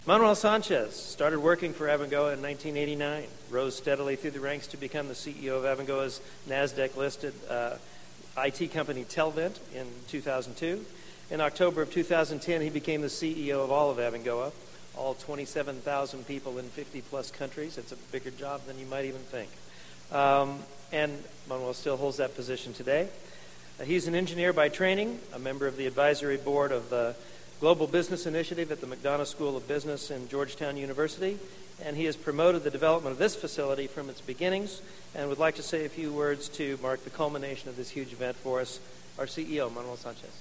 Manuel Sanchez started working for Abengoa in 1989, rose steadily through the ranks to become the CEO of Abengoa's NASDAQ-listed IT company Telvent in 2002. In October of 2010, he became the CEO of all of Abengoa, all 27,000 people in 50-plus countries. It's a bigger job than you might even think. And Manuel still holds that position today. He's an engineer by training, a member of the advisory board of the Global Business Initiative at the McDonough School of Business in Georgetown University, and he has promoted the development of this facility from its beginnings and would like to say a few words to mark the culmination of this huge event for us, our CEO, Manuel Sanchez.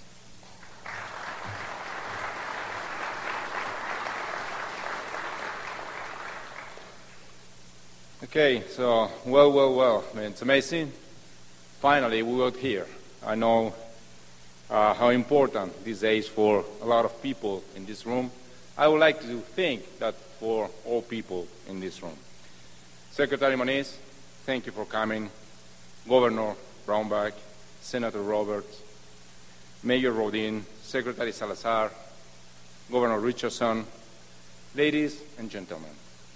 Okay, so, well, I mean, it's amazing. Finally, we got here. I know how important this day is for a lot of people in this room. I would like to think that for all people in this room. Secretary Moniz, thank you for coming. Governor Brownback, Senator Roberts, Mayor Rodin, Secretary Salazar, Governor Richardson, ladies and gentlemen.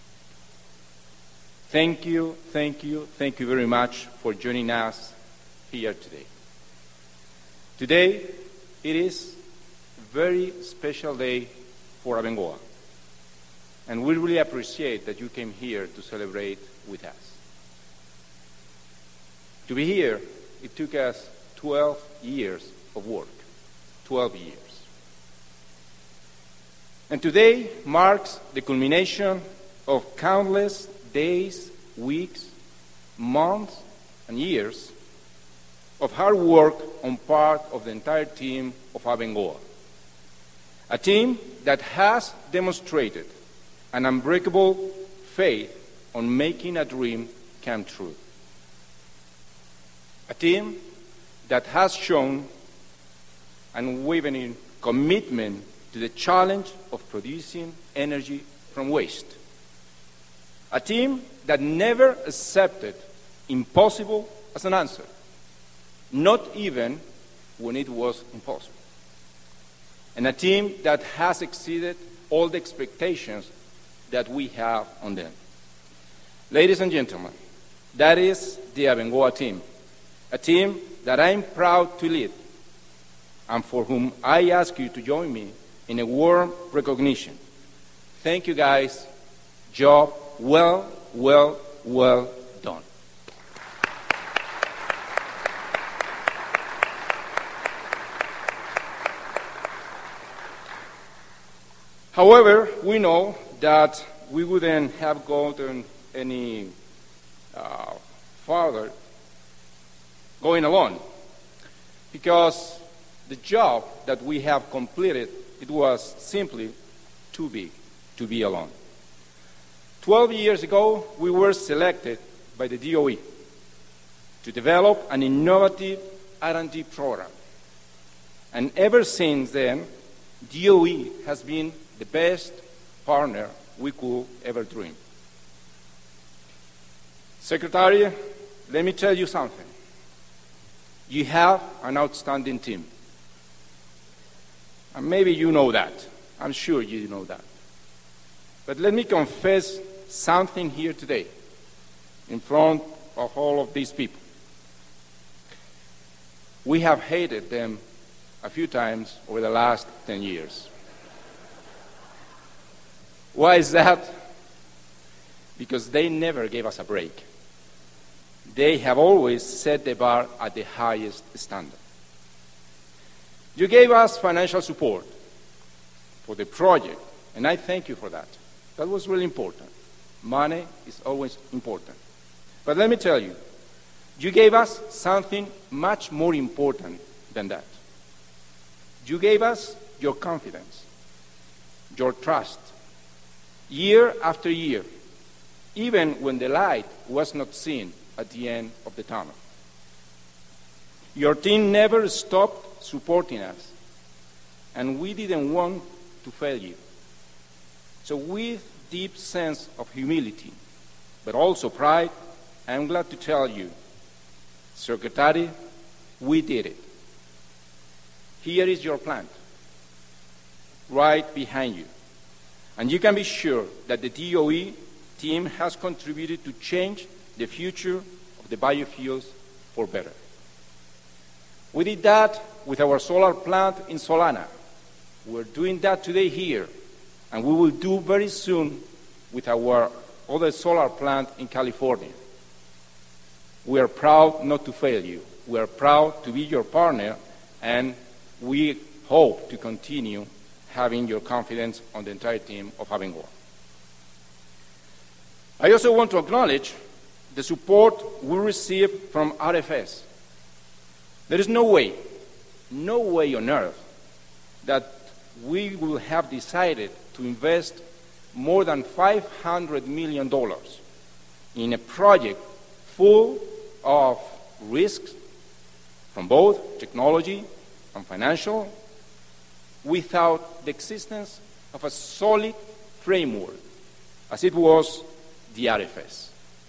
Thank you very much for joining us here today. Today, it is a very special day for Abengoa, and we really appreciate that you came here to celebrate with us. To be here, it took us 12 years of work, 12 years. And today marks the culmination of countless days, weeks, months, and years of hard work on part of the entire team of Abengoa. A team that has demonstrated an unbreakable faith on making a dream come true. A team that has shown an unwavering commitment to the challenge of producing energy from waste. A team that never accepted impossible as an answer, not even when it was impossible. And a team that has exceeded all the expectations that we have on them. Ladies and gentlemen, that is the Abengoa team, a team that I'm proud to lead, and for whom I ask you to join me in a warm recognition. Thank you, guys. Job well done. However, we know that we wouldn't have gotten any farther going alone, because the job that we have completed, it was simply too big to be alone. 12 years ago, we were selected by the DOE to develop an innovative R&D program. And ever since then, DOE has been the best partner we could ever dream. Secretary, let me tell you something. You have an outstanding team. And maybe you know that. I'm sure you know that. But let me confess something here today in front of all of these people. We have hated them a few times over the last 10 years. Why is that? Because they never gave us a break. They have always set the bar at the highest standard. You gave us financial support for the project, and I thank you for that. That was really important. Money is always important. But let me tell you, you gave us something much more important than that. You gave us your confidence, your trust, year after year, even when the light was not seen at the end of the tunnel. Your team never stopped supporting us, and we didn't want to fail you. So with deep sense of humility, but also pride, I'm glad to tell you, Secretary, we did it. Here is your plant, right behind you. And you can be sure that the DOE team has contributed to change the future of the biofuels for better. We did that with our solar plant in Solana. We're doing that today here, and we will do very soon with our other solar plant in California. We are proud not to fail you. We are proud to be your partner, and we hope to continue having your confidence on the entire team of Abengoa. I also want to acknowledge the support we receive from RFS. There is no way on earth that we will have decided to invest more than $500 million in a project full of risks from both technology and financial without the existence of a solid framework, as it was the RFS.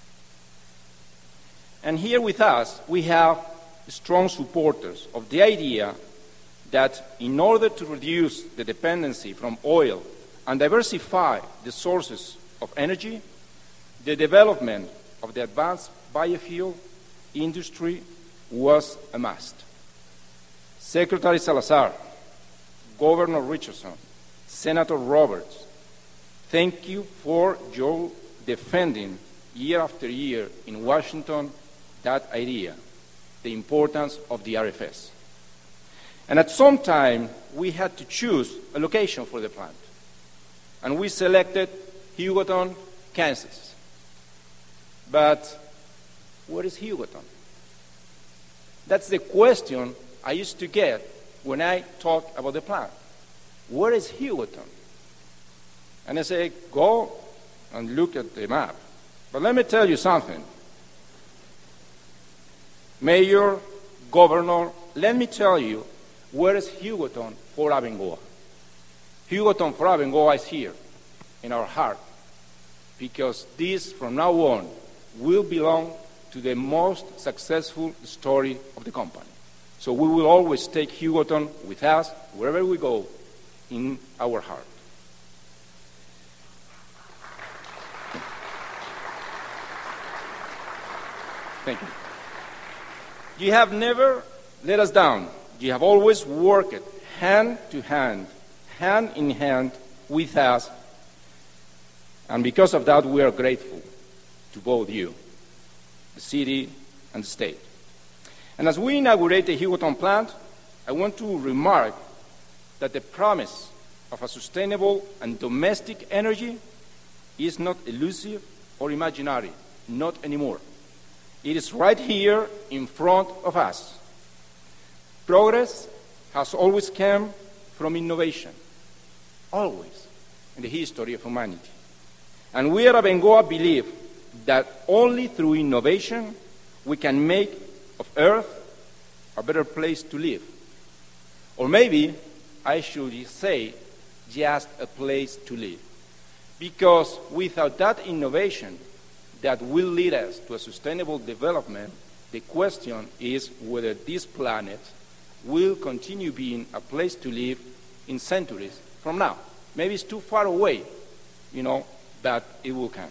And here with us, we have strong supporters of the idea that in order to reduce the dependency from oil and diversify the sources of energy, the development of the advanced biofuel industry was a must. Secretary Salazar, Governor Richardson, Senator Roberts, thank you for your defending year after year in Washington that idea, the importance of the RFS. And at some time, we had to choose a location for the plant. And we selected Hugoton, Kansas. But where is Hugoton? That's the question I used to get when I talk about the plant. Where is Hugoton? And I say, go and look at the map. But let me tell you something. Mayor, Governor, let me tell you, where is Hugoton for Abengoa? Hugoton for Abengoa is here, in our heart, because this, from now on, will belong to the most successful story of the company. So we will always take Hugoton with us, wherever we go, in our heart. Thank you. You have never let us down. You have always worked hand to hand, hand in hand with us. And because of that, we are grateful to both you, the city and the state. And as we inaugurate the Hugoton plant, I want to remark that the promise of a sustainable and domestic energy is not elusive or imaginary, not anymore. It is right here in front of us. Progress has always come from innovation, always, in the history of humanity. And we at Abengoa believe that only through innovation we can make of Earth a better place to live. Or maybe I should say just a place to live. Because without that innovation that will lead us to a sustainable development, the question is whether this planet will continue being a place to live in centuries from now. Maybe it's too far away, but it will come.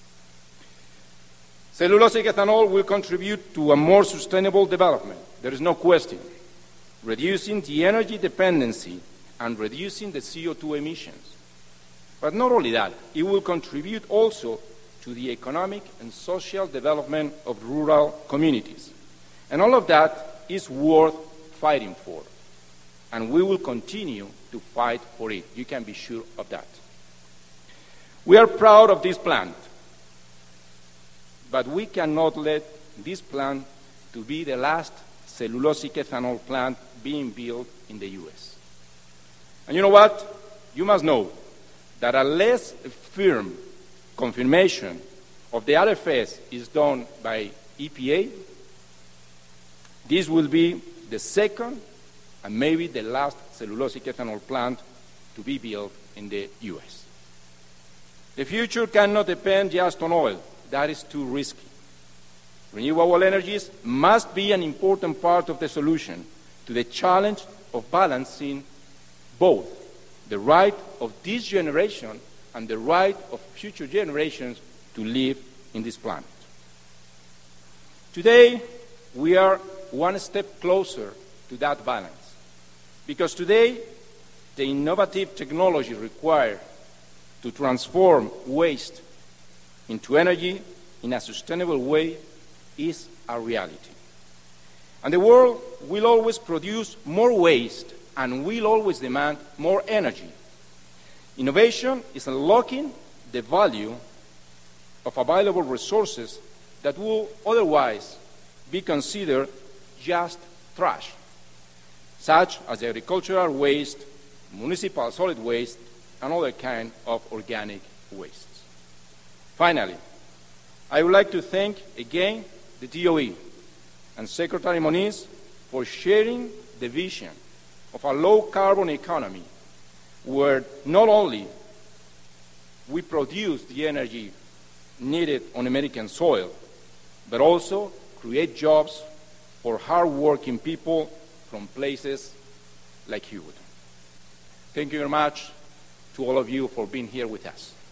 Cellulosic ethanol will contribute to a more sustainable development. There is no question. Reducing the energy dependency and reducing the CO2 emissions. But not only that, it will contribute also to the economic and social development of rural communities. And all of that is worth fighting for. And we will continue to fight for it. You can be sure of that. We are proud of this plant, but we cannot let this plant to be the last cellulosic ethanol plant being built in the U.S. And you know what? You must know that unless a firm confirmation of the RFS is done by EPA, this will be the second and maybe the last cellulosic ethanol plant to be built in the U.S. The future cannot depend just on oil. That is too risky. Renewable energies must be an important part of the solution to the challenge of balancing both the right of this generation and the right of future generations to live in this planet. Today, we are one step closer to that balance, because today, the innovative technology required to transform waste into energy in a sustainable way is a reality. And the world will always produce more waste and will always demand more energy. Innovation is unlocking the value of available resources that will otherwise be considered just trash, such as agricultural waste, municipal solid waste, and other kinds of organic wastes. Finally, I would like to thank again the DOE and Secretary Moniz for sharing the vision of a low-carbon economy where not only we produce the energy needed on American soil, but also create jobs for hard-working people from places like Houston. Thank you very much to all of you for being here with us.